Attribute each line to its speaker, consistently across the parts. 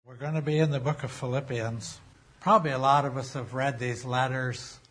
Speaker 1: We're going to be in the book of Philippians. Probably a lot of us have read these letters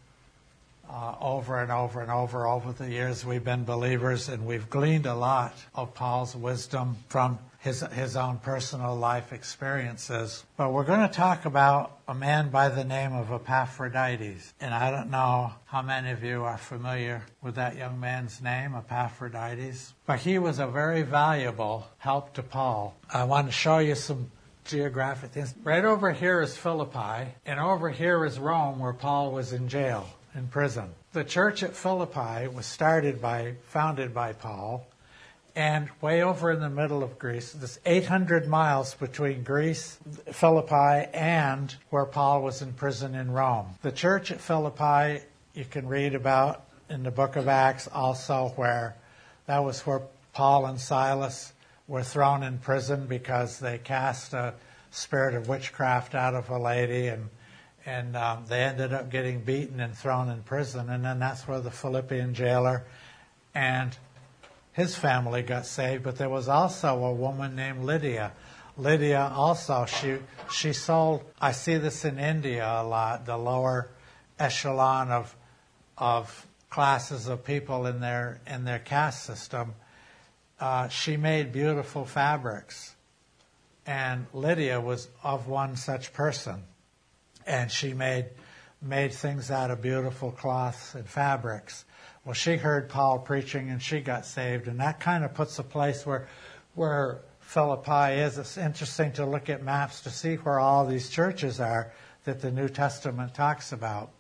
Speaker 1: over and over and over the years we've been believers, and we've gleaned a lot of Paul's wisdom from his own personal life experiences. But we're going to talk about a man by the name of Epaphroditus. And I don't know how many of you are familiar with that young man's name, Epaphroditus. But he was a very valuable help to Paul. I want to show you some geographic things. Right over here is Philippi, and over here is Rome, where Paul was in jail, in prison. The church at Philippi was founded by Paul, and way over in the middle of Greece, there's 800 miles between Greece, Philippi, and where Paul was in prison in Rome. The church at Philippi, you can read about in the book of Acts also, where that was where Paul and Silas were thrown in prison because they cast a spirit of witchcraft out of a lady, and they ended up getting beaten and thrown in prison. And then that's where the Philippian jailer and his family got saved. But there was also a woman named Lydia. Lydia also, she sold, I see this in India a lot, the lower echelon of classes of people in their caste system. She made beautiful fabrics, and Lydia was of one such person, and she made things out of beautiful cloths and fabrics. Well, she heard Paul preaching, and she got saved, and that kind of puts a place where Philippi is. It's interesting to look at maps to see where all these churches are that the New Testament talks about.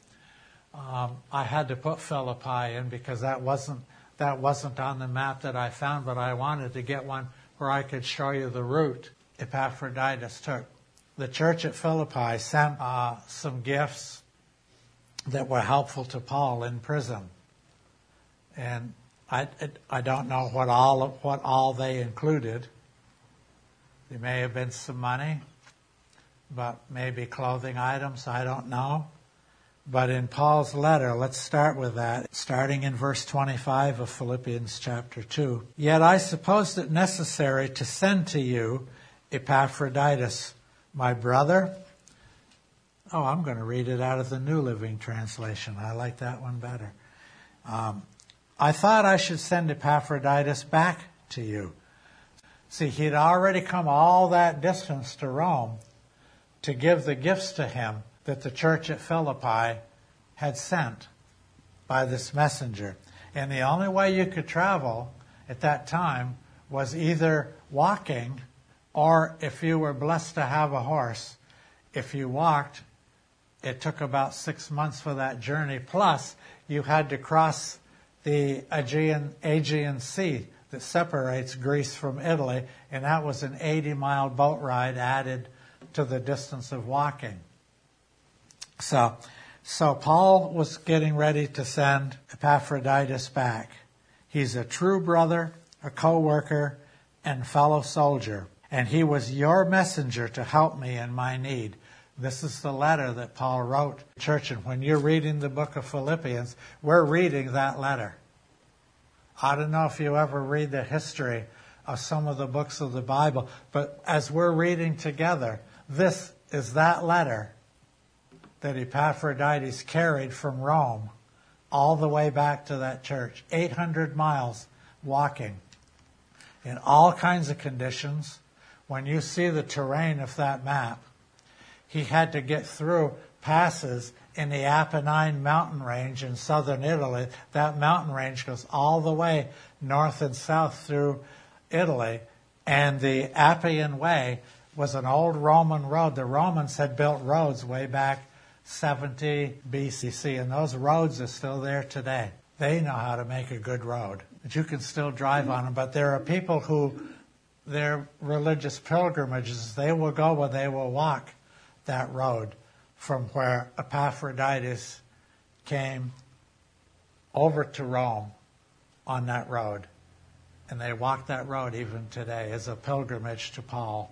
Speaker 1: I had to put Philippi in because that wasn't on the map that I found, but I wanted to get one where I could show you the route Epaphroditus took. The church at Philippi sent some gifts that were helpful to Paul in prison. And I don't know what all they included. There may have been some money, but maybe clothing items, I don't know. But in Paul's letter, let's start with that, starting in verse 25 of Philippians chapter 2. Yet I supposed it necessary to send to you Epaphroditus, my brother. Oh, I'm going to read it out of the New Living Translation. I like that one better. I thought I should send Epaphroditus back to you. See, he'd already come all that distance to Rome to give the gifts to him that the church at Philippi had sent by this messenger. And the only way you could travel at that time was either walking, or if you were blessed to have a horse. If you walked, it took about 6 months for that journey. Plus, you had to cross the Aegean Sea that separates Greece from Italy, and that was an 80-mile boat ride added to the distance of walking. So Paul was getting ready to send Epaphroditus back. He's a true brother, a co-worker, and fellow soldier. And he was your messenger to help me in my need. This is the letter that Paul wrote to the church. And when you're reading the book of Philippians, we're reading that letter. I don't know if you ever read the history of some of the books of the Bible, but as we're reading together, this is that letter that Epaphroditus carried from Rome all the way back to that church. 800 miles walking in all kinds of conditions. When you see the terrain of that map, he had to get through passes in the Apennine mountain range in southern Italy. That mountain range goes all the way north and south through Italy. And the Appian Way was an old Roman road. The Romans had built roads way back 70 BCC, and those roads are still there today. They know how to make a good road, but you can still drive on them. But there are people who, their religious pilgrimages, they will go and they will walk that road from where Epaphroditus came over to Rome on that road. And they walk that road even today as a pilgrimage to Paul.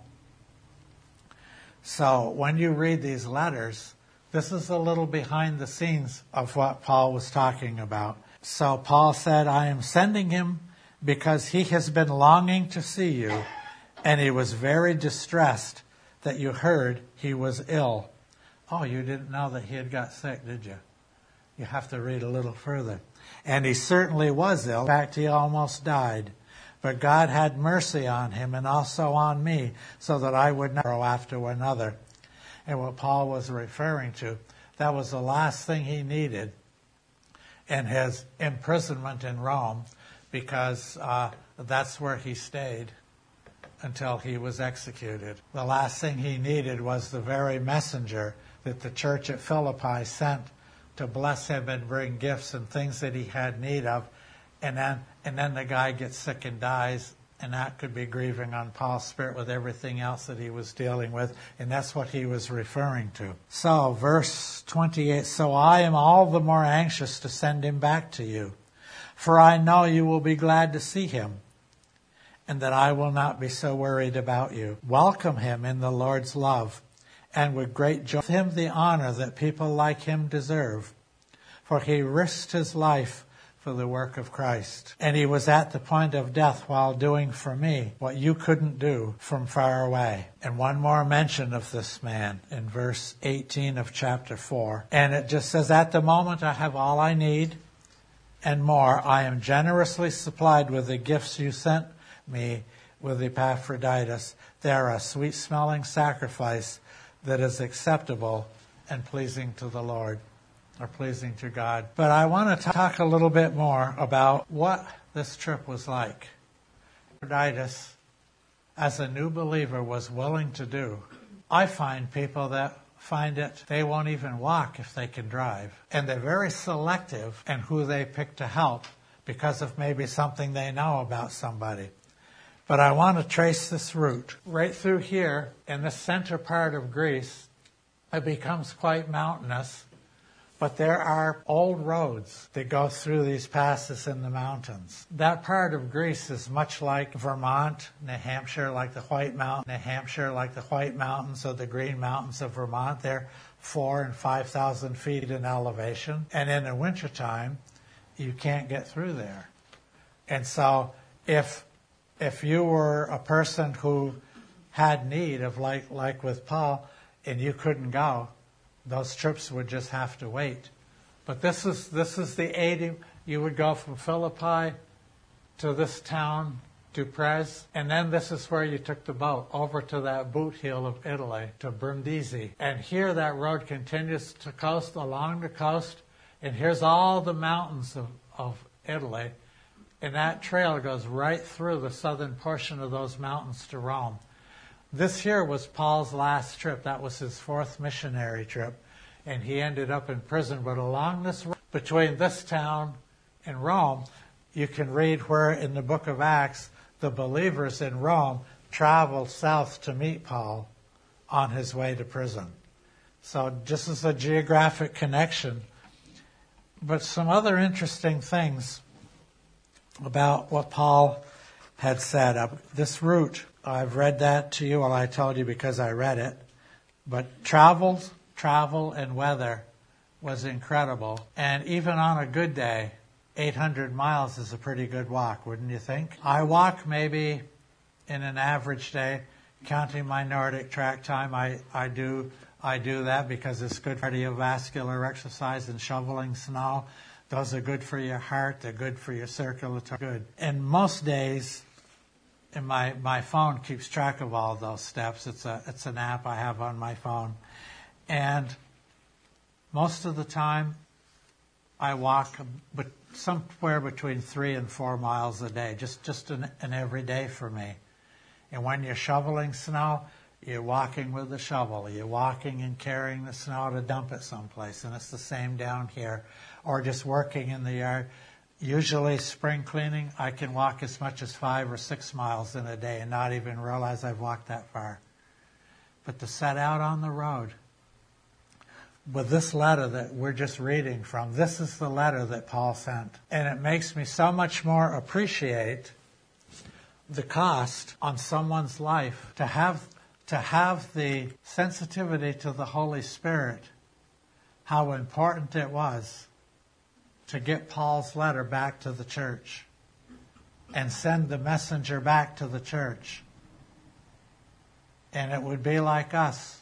Speaker 1: So when you read these letters, this is a little behind the scenes of what Paul was talking about. So Paul said, I am sending him because he has been longing to see you, and he was very distressed that you heard he was ill. Oh, you didn't know that he had got sick, did you? You have to read a little further. And he certainly was ill. In fact, he almost died. But God had mercy on him and also on me, so that I would not go after another. And what Paul was referring to, that was the last thing he needed in his imprisonment in Rome, because that's where he stayed until he was executed. The last thing he needed was the very messenger that the church at Philippi sent to bless him and bring gifts and things that he had need of. And then the guy gets sick and dies, and that could be grieving on Paul's spirit with everything else that he was dealing with, and that's what he was referring to. So, verse 28, so I am all the more anxious to send him back to you, for I know you will be glad to see him, and that I will not be so worried about you. Welcome him in the Lord's love, and with great joy. Give him the honor that people like him deserve, for he risked his life for the work of Christ. And he was at the point of death while doing for me what you couldn't do from far away. And one more mention of this man in verse 18 of chapter 4. And it just says, at the moment I have all I need and more. I am generously supplied with the gifts you sent me with Epaphroditus. They are a sweet-smelling sacrifice that is acceptable and pleasing to the Lord, or pleasing to God. But I want to talk a little bit more about what this trip was like. Epaphroditus, as a new believer, was willing to do. I find people that find it, they won't even walk if they can drive. And they're very selective in who they pick to help because of maybe something they know about somebody. But I want to trace this route. Right through here, in the center part of Greece, it becomes quite mountainous. But there are old roads that go through these passes in the mountains. That part of Greece is much like Vermont, New Hampshire, like the White Mountains, or the Green Mountains of Vermont. They're 4,000 and 5,000 feet in elevation. And in the wintertime, you can't get through there. And so if you were a person who had need of, like with Paul, and you couldn't go, those trips would just have to wait. But this is the 80. You would go from Philippi to this town, Duprez, and then this is where you took the boat over to that boot heel of Italy, to Brindisi. And here that road continues to coast, along the coast, and here's all the mountains of Italy. And that trail goes right through the southern portion of those mountains to Rome. This here was Paul's last trip. That was his fourth missionary trip. And he ended up in prison. But along this road, between this town and Rome, you can read where in the book of Acts, the believers in Rome traveled south to meet Paul on his way to prison. So just as a geographic connection. But some other interesting things about what Paul had said. This route, I've read that to you, well, I told you because I read it. But travel and weather was incredible. And even on a good day, 800 miles is a pretty good walk, wouldn't you think? I walk maybe in an average day, counting my Nordic track time. I do that because it's good cardiovascular exercise and shoveling snow. Those are good for your heart. They're good for your circulatory. Good. And most days, and my phone keeps track of all those steps. It's an app I have on my phone. And most of the time, I walk somewhere between 3 and 4 miles a day, just an everyday for me. And when you're shoveling snow, you're walking with the shovel. You're walking and carrying the snow to dump it someplace. And it's the same down here. Or just working in the yard. Usually spring cleaning, I can walk as much as 5 or 6 miles in a day and not even realize I've walked that far. But to set out on the road with this letter that we're just reading from, this is the letter that Paul sent. And it makes me so much more appreciate the cost on someone's life to have the sensitivity to the Holy Spirit, how important it was to get Paul's letter back to the church and send the messenger back to the church. And it would be like us.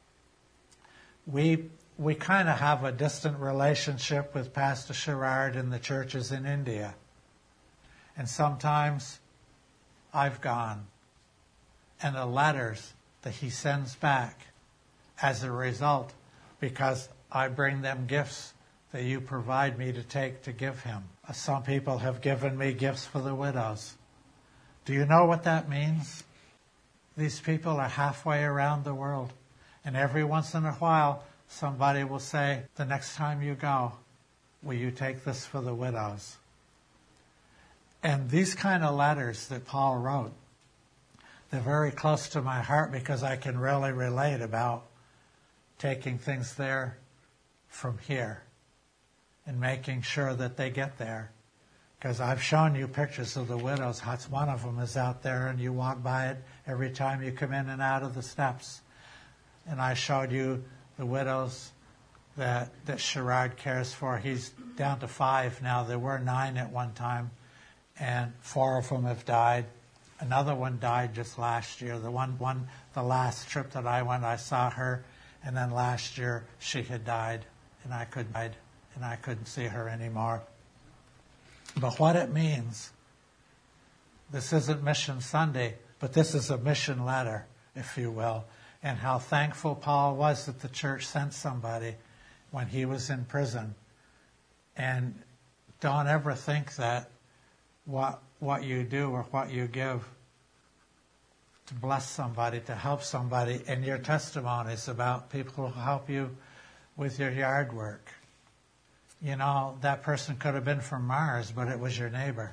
Speaker 1: We kind of have a distant relationship with Pastor Sherrard and the churches in India. And sometimes I've gone. And the letters that he sends back as a result, because I bring them gifts that you provide me to take to give him. Some people have given me gifts for the widows. Do you know what that means? These people are halfway around the world. And every once in a while, somebody will say, the next time you go, will you take this for the widows? And these kind of letters that Paul wrote, they're very close to my heart because I can really relate about taking things there from here and making sure that they get there. Because I've shown you pictures of the widows' huts. One of them is out there, and you walk by it every time you come in and out of the steps. And I showed you the widows that Sherrard cares for. He's down to 5 now. There were 9 at one time, and 4 of them have died. Another one died just last year. The last trip that I went, I saw her, and then last year she had died, and I couldn't see her anymore. But what it means, this isn't Mission Sunday, but this is a mission letter, if you will, and how thankful Paul was that the church sent somebody when he was in prison. And don't ever think that what you do or what you give to bless somebody, to help somebody, and your testimonies about people who help you with your yard work. You know, that person could have been from Mars, but it was your neighbor.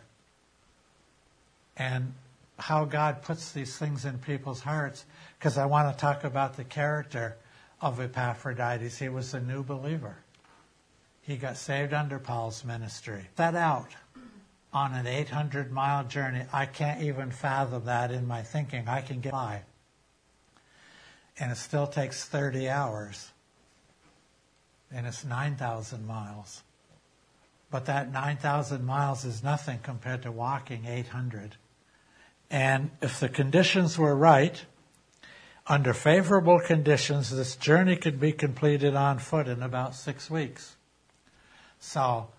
Speaker 1: And how God puts these things in people's hearts, because I want to talk about the character of Epaphroditus. He was a new believer. He got saved under Paul's ministry. Set out on an 800-mile journey. I can't even fathom that in my thinking. I can get by. And it still takes 30 hours. And it's 9,000 miles. But that 9,000 miles is nothing compared to walking 800. And if the conditions were right, under favorable conditions, this journey could be completed on foot in about 6 weeks. So,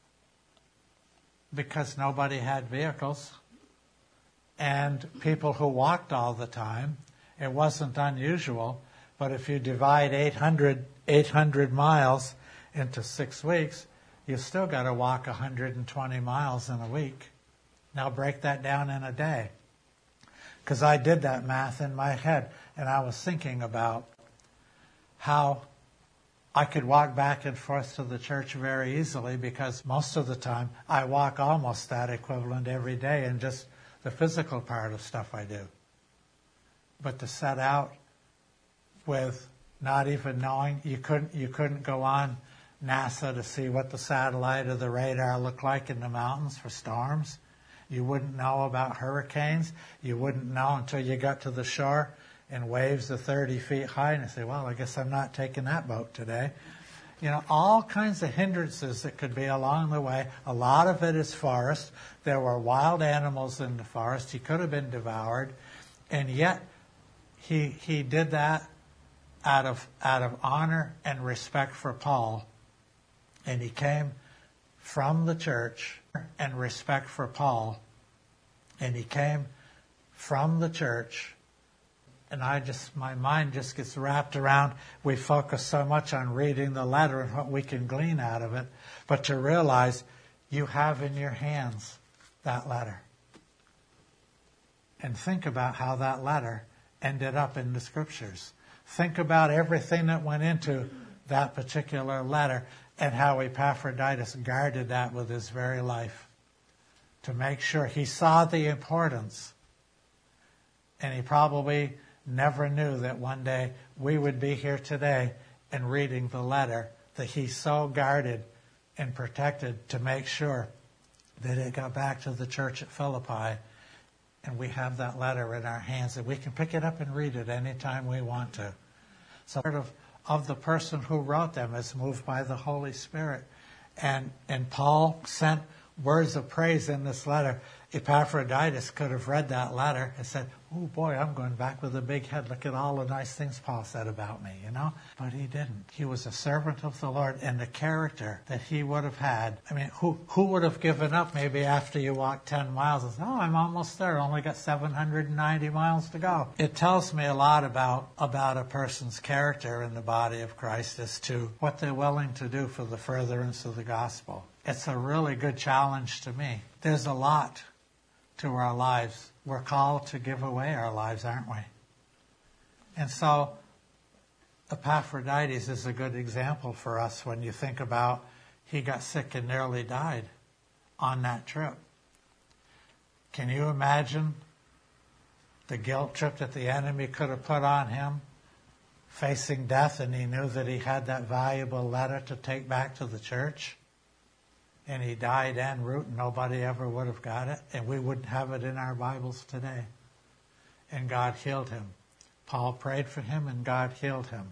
Speaker 1: because nobody had vehicles, and people who walked all the time, it wasn't unusual. But if you divide 800 miles into 6 weeks, you've still got to walk 120 miles in a week. Now break that down in a day. Because I did that math in my head, and I was thinking about how I could walk back and forth to the church very easily, because most of the time I walk almost that equivalent every day in just the physical part of stuff I do. But to set out with not even knowing, you couldn't go on NASA to see what the satellite or the radar looked like in the mountains for storms. You wouldn't know about hurricanes. You wouldn't know until you got to the shore and waves are 30 feet high, and you say, well, I guess I'm not taking that boat today. You know, all kinds of hindrances that could be along the way. A lot of it is forest. There were wild animals in the forest. He could have been devoured. And yet he did that out of honor and respect for Paul. And he came from the church and respect for Paul. And he came from the church. And my mind just gets wrapped around, we focus so much on reading the letter and what we can glean out of it. But to realize you have in your hands that letter. And think about how that letter ended up in the scriptures. Think about everything that went into that particular letter and how Epaphroditus guarded that with his very life to make sure he saw the importance. And he probably never knew that one day we would be here today and reading the letter that he so guarded and protected to make sure that it got back to the church at Philippi. And we have that letter in our hands, and we can pick it up and read it anytime we want to. So part of the person who wrote them is moved by the Holy Spirit. And Paul sent words of praise in this letter. Epaphroditus could have read that letter and said, oh boy, I'm going back with a big head. Look at all the nice things Paul said about me, But he didn't. He was a servant of the Lord, and the character that he would have had. I mean, who would have given up maybe after you walk 10 miles and said, oh, I'm almost there. Only got 790 miles to go. It tells me a lot about a person's character in the body of Christ as to what they're willing to do for the furtherance of the gospel. It's a really good challenge to me. There's a lot to our lives. We're called to give away our lives, aren't we? And so Epaphroditus is a good example for us when you think about he got sick and nearly died on that trip. Can you imagine the guilt trip that the enemy could have put on him, facing death, and he knew that he had that valuable letter to take back to the church? And he died en route, and nobody ever would have got it, and we wouldn't have it in our Bibles today. And God healed him. Paul prayed for him, and God healed him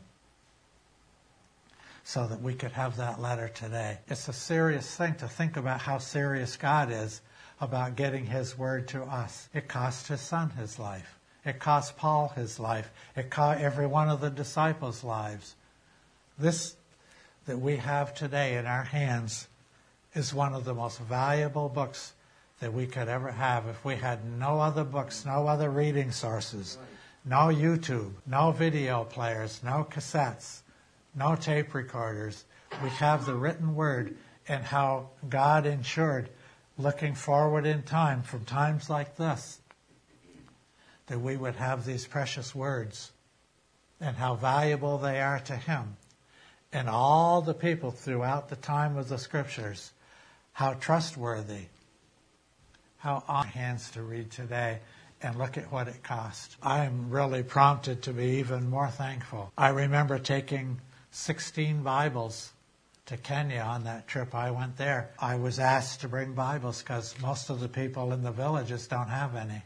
Speaker 1: so that we could have that letter today. It's a serious thing to think about how serious God is about getting his word to us. It cost his son his life. It cost Paul his life. It cost every one of the disciples' lives. This that we have today in our hands is one of the most valuable books that we could ever have. If we had no other books, no other reading sources, no YouTube, no video players, no cassettes, no tape recorders, we have the written word and how God ensured, looking forward in time from times like this, that we would have these precious words and how valuable they are to him. And all the people throughout the time of the scriptures, how trustworthy, how on hands to read today, and look at what it cost. I'm really prompted to be even more thankful. I remember taking 16 Bibles to Kenya on that trip I went there. I was asked to bring Bibles because most of the people in the villages don't have any.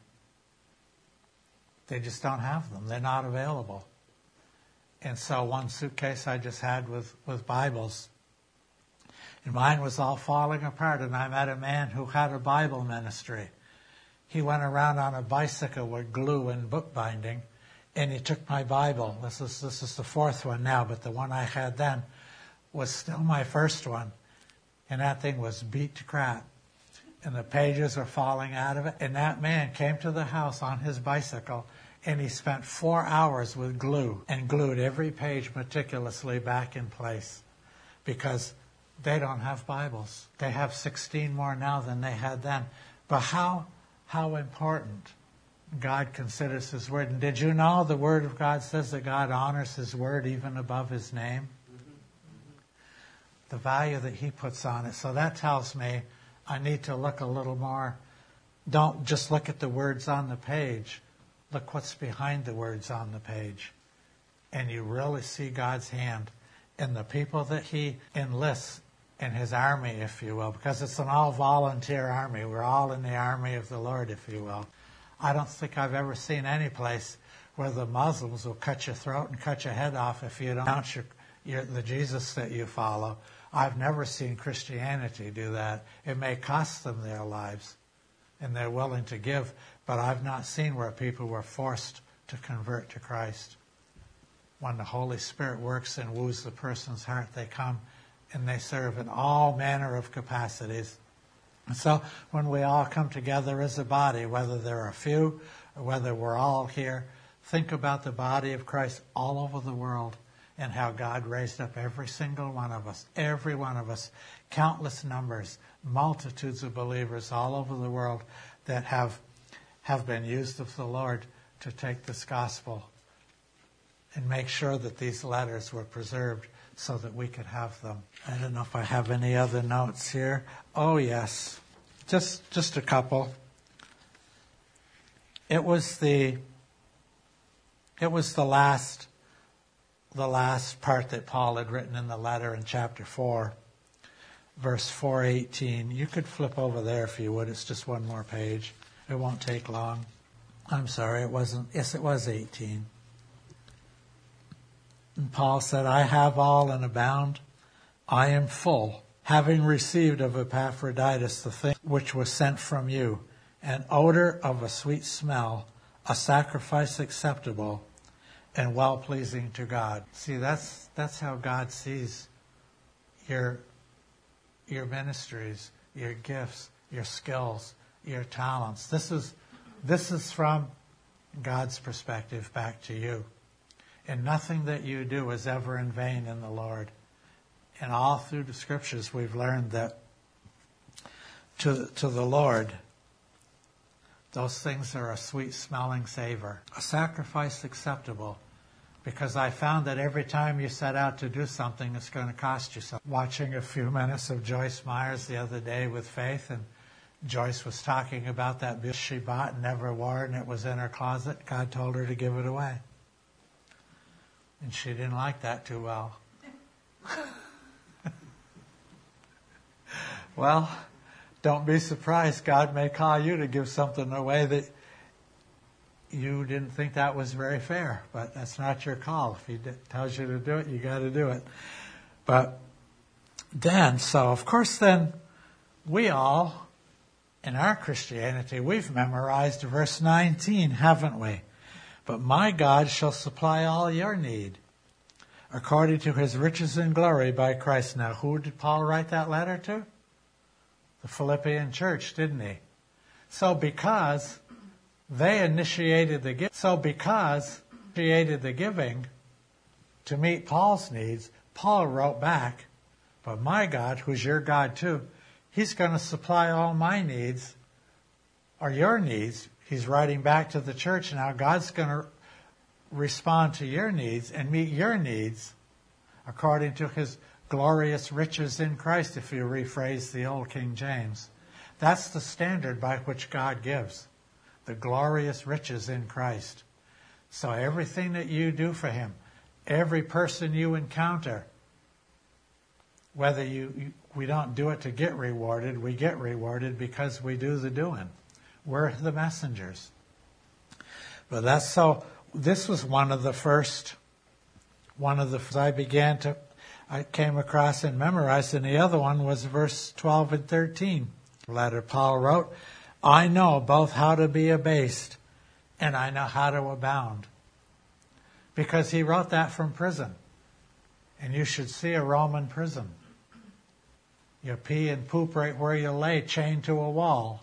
Speaker 1: They just don't have them. They're not available. And so one suitcase I just had with Bibles. And mine was all falling apart, and I met a man who had a Bible ministry. He went around on a bicycle with glue and bookbinding, and he took my Bible. This is the fourth one now, but the one I had then was still my first one. And that thing was beat to crap. And the pages were falling out of it. And that man came to the house on his bicycle, and he spent 4 hours with glue and glued every page meticulously back in place because they don't have Bibles. They have 16 more now than they had then. But how important God considers his word. And did you know the word of God says that God honors his word even above his name? The value that he puts on it. So that tells me I need to look a little more. Don't just look at the words on the page. Look what's behind the words on the page. And you really see God's hand in the people that he enlists in his army, if you will, because it's an all-volunteer army. We're all in the army of the Lord, if you will. I don't think I've ever seen any place where the Muslims will cut your throat and cut your head off if you don't announce the Jesus that you follow. I've never seen Christianity do that. It may cost them their lives, and they're willing to give, but I've not seen where people were forced to convert to Christ. When the Holy Spirit works and woos the person's heart, they come and they serve in all manner of capacities. And so when we all come together as a body, whether there are a few or whether we're all here, think about the body of Christ all over the world and how God raised up every single one of us, countless numbers, multitudes of believers all over the world that have been used of the Lord to take this gospel and make sure that these letters were preserved so that we could have them. I don't know if I have any other notes here. Oh, yes. Just a couple. It was the last part that Paul had written in the letter in chapter 4, verse 4:18. You could flip over there if you would. It's just one more page. It won't take long. I'm sorry, it wasn't. Yes, it was 18. And Paul said, I have all and abound. I am full, having received of Epaphroditus the thing which was sent from you, an odor of a sweet smell, a sacrifice acceptable and well-pleasing to God. See, that's how God sees your ministries, your gifts, your skills, your talents. This is from God's perspective back to you. And nothing that you do is ever in vain in the Lord. And all through the Scriptures we've learned that to the Lord, those things are a sweet-smelling savor, a sacrifice acceptable. Because I found that every time you set out to do something, it's going to cost you something. Watching a few minutes of Joyce Myers the other day with Faith, and Joyce was talking about that bill she bought and never wore, and it was in her closet. God told her to give it away. And she didn't like that too well. Well, don't be surprised. God may call you to give something away that you didn't think that was very fair, but that's not your call. If He tells you to do it, you got to do it. But then, of course, we all, in our Christianity, we've memorized verse 19, haven't we? But my God shall supply all your need according to His riches and glory by Christ. Now, who did Paul write that letter to? The Philippian church, didn't he? So because they initiated the giving to meet Paul's needs, Paul wrote back, but my God, who's your God too, He's going to supply all my needs, or your needs. He's writing back to the church now. God's going to respond to your needs and meet your needs according to His glorious riches in Christ, if you rephrase the old King James. That's the standard by which God gives. The glorious riches in Christ. So everything that you do for Him, every person you encounter, whether we don't do it to get rewarded, we get rewarded because we do the doing. We're the messengers. But this was one of the I came across and memorized, and the other one was verse 12 and 13. The letter Paul wrote, I know both how to be abased and I know how to abound. Because he wrote that from prison. And you should see a Roman prison. You pee and poop right where you lay, chained to a wall.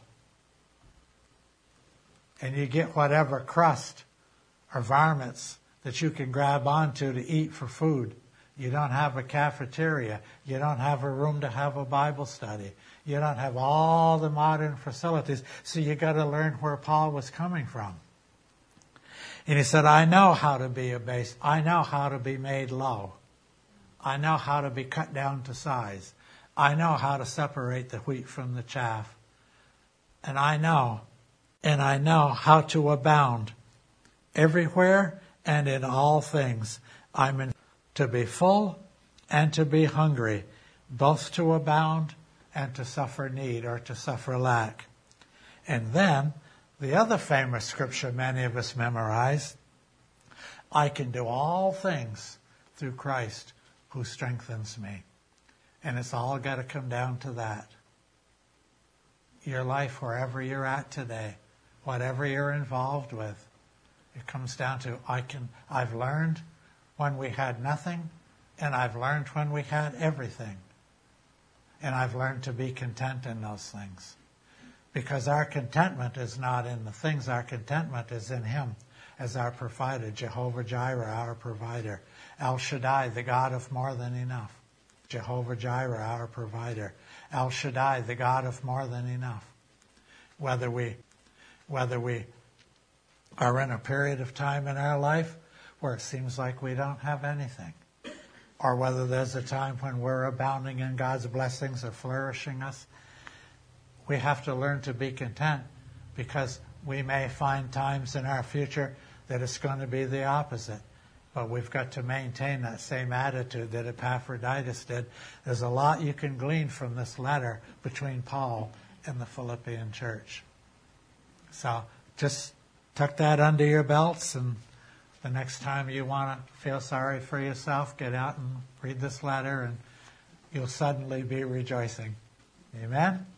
Speaker 1: And you get whatever crust or varmints that you can grab onto to eat for food. You don't have a cafeteria. You don't have a room to have a Bible study. You don't have all the modern facilities. So you got to learn where Paul was coming from. And he said, I know how to be abased. I know how to be made low. I know how to be cut down to size. I know how to separate the wheat from the chaff. And I know how to abound everywhere and in all things. I'm in to be full and to be hungry, both to abound and to suffer need or to suffer lack. And then the other famous scripture many of us memorize, I can do all things through Christ who strengthens me. And it's all got to come down to that. Your life, wherever you're at today, whatever you're involved with, it comes down to I've learned when we had nothing, and I've learned when we had everything. And I've learned to be content in those things. Because our contentment is not in the things, our contentment is in Him as our provider, Jehovah Jireh, our provider. El Shaddai, the God of more than enough. Jehovah Jireh, our provider. El Shaddai, the God of more than enough. Whether we are in a period of time in our life where it seems like we don't have anything, or whether there's a time when we're abounding in God's blessings or flourishing us, we have to learn to be content, because we may find times in our future that it's going to be the opposite. But we've got to maintain that same attitude that Epaphroditus did. There's a lot you can glean from this letter between Paul and the Philippian church. So just tuck that under your belts, and the next time you want to feel sorry for yourself, get out and read this letter, and you'll suddenly be rejoicing. Amen?